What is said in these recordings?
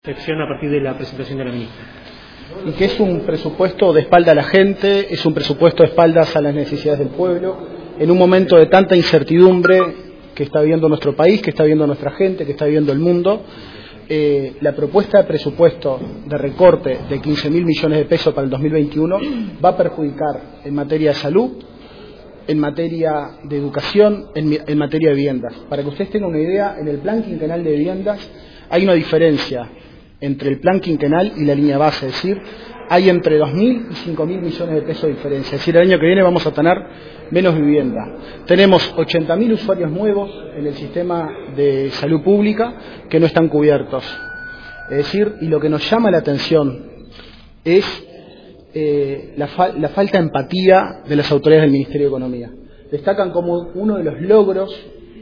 Sección a partir de la presentación de la ministra. Y que es un presupuesto de espalda a la gente, es un presupuesto de espaldas a las necesidades del pueblo, en un momento de tanta incertidumbre que está viviendo nuestro país, que está viviendo nuestra gente, que está viviendo el mundo. La propuesta de presupuesto de recorte de 15.000 millones de pesos para el 2021 va a perjudicar en materia de salud, en materia de educación, en materia de viviendas. Para que ustedes tengan una idea, en el plan quinquenal de viviendas hay una diferencia entre el plan quinquenal y la línea base, es decir, hay entre 2.000 y 5.000 millones de pesos de diferencia, es decir, el año que viene vamos a tener menos vivienda. Tenemos 80.000 usuarios nuevos en el sistema de salud pública que no están cubiertos. Es decir, y lo que nos llama la atención es la falta de empatía de las autoridades del Ministerio de Economía. Destacan como uno de los logros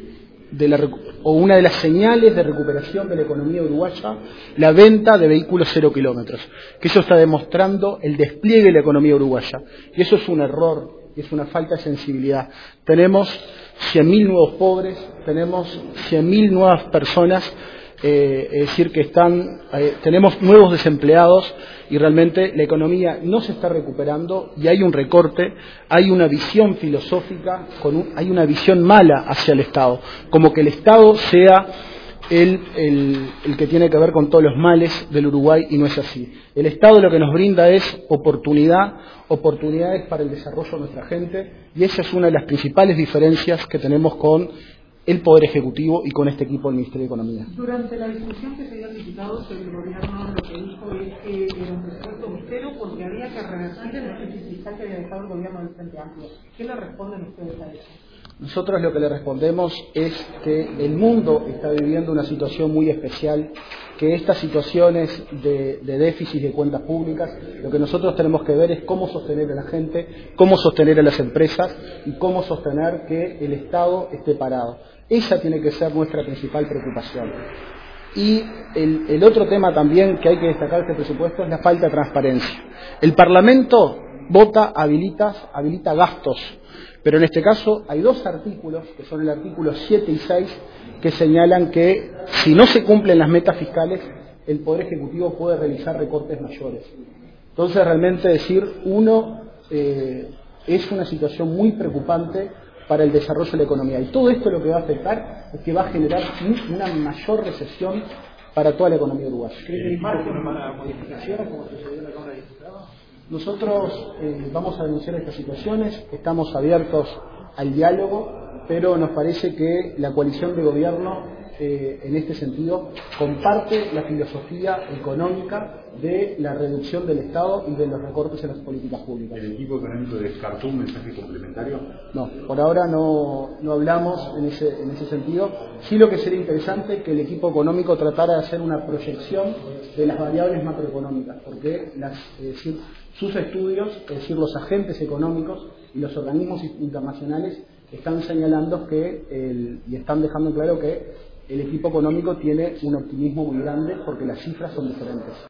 o una de las señales de recuperación de la economía uruguaya la venta de vehículos 0 kilómetros, que eso está demostrando el despliegue de la economía uruguaya, y eso es un error, es una falta de sensibilidad. Tenemos 100.000 nuevos pobres, tenemos 100.000 nuevas personas, es decir, que tenemos nuevos desempleados, y realmente la economía no se está recuperando y hay un recorte, hay una visión filosófica, hay una visión mala hacia el Estado, como que el Estado sea el que tiene que ver con todos los males del Uruguay, y no es así. El Estado lo que nos brinda es oportunidades para el desarrollo de nuestra gente, y esa es una de las principales diferencias que tenemos con el Poder Ejecutivo y con este equipo del Ministerio de Economía. Durante la discusión que se dio a diputados, el gobierno lo que dijo es que era un presupuesto austero porque había que revertir el déficit fiscal que había dejado el gobierno del Frente Amplio. ¿Qué le responden ustedes a eso? Nosotros lo que le respondemos es que el mundo está viviendo una situación muy especial, que estas situaciones de déficit de cuentas públicas, lo que nosotros tenemos que ver es cómo sostener a la gente, cómo sostener a las empresas y cómo sostener que el Estado esté parado. Esa tiene que ser nuestra principal preocupación. Y el otro tema también que hay que destacar de este presupuesto es la falta de transparencia. El Parlamento vota, habilita gastos, pero en este caso hay dos artículos, que son el artículo 7 y 6, que señalan que si no se cumplen las metas fiscales, el Poder Ejecutivo puede realizar recortes mayores. Entonces, realmente es una situación muy preocupante para el desarrollo de la economía. Y todo esto lo que va a afectar es que va a generar una mayor recesión para toda la economía uruguaya. ¿Hay margen para modificaciones como sucedió en la Cámara de Diputados? Nosotros vamos a denunciar estas situaciones, estamos abiertos al diálogo, pero nos parece que la coalición de gobierno en este sentido comparte la filosofía económica de la reducción del Estado y de los recortes en las políticas públicas. ¿El equipo económico descartó un mensaje complementario? No, por ahora no hablamos en ese sentido. Sí, lo que sería interesante que el equipo económico tratara de hacer una proyección de las variables macroeconómicas, porque sus estudios, es decir, los agentes económicos y los organismos internacionales están señalando y están dejando claro que el equipo económico tiene un optimismo muy grande porque las cifras son diferentes.